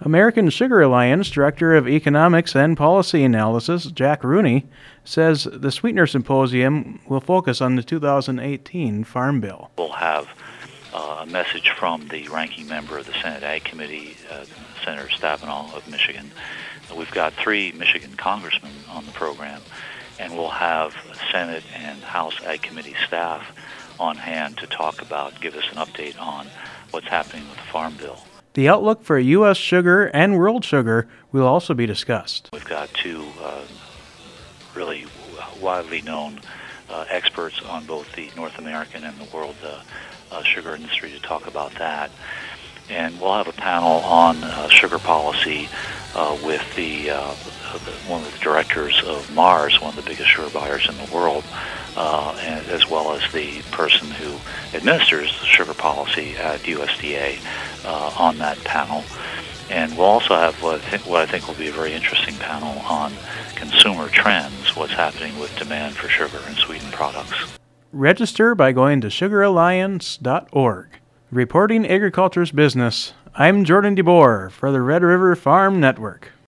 American Sugar Alliance Director of Economics and Policy Analysis, Jack Rooney, says the Sweetener Symposium will focus on the 2018 Farm Bill. We'll have a message from the ranking member of the Senate Ag Committee, Senator Stabenow of Michigan. We've got 3 Michigan congressmen on the program, and we'll have Senate and House Ag Committee staff on hand to give us an update on what's happening with the Farm Bill. The outlook for U.S. sugar and world sugar will also be discussed. We've got 2 really widely known experts on both the North American and the world sugar industry to talk about that. And we'll have a panel on sugar policy with one of the directors of Mars, one of the biggest sugar buyers in the world, and as well as the person who administers sugar policy at USDA on that panel. And we'll also have what I think will be a very interesting panel on consumer trends, what's happening with demand for sugar and sweetened products. Register by going to sugaralliance.org. Reporting Agriculture's Business, I'm Jordan DeBoer for the Red River Farm Network.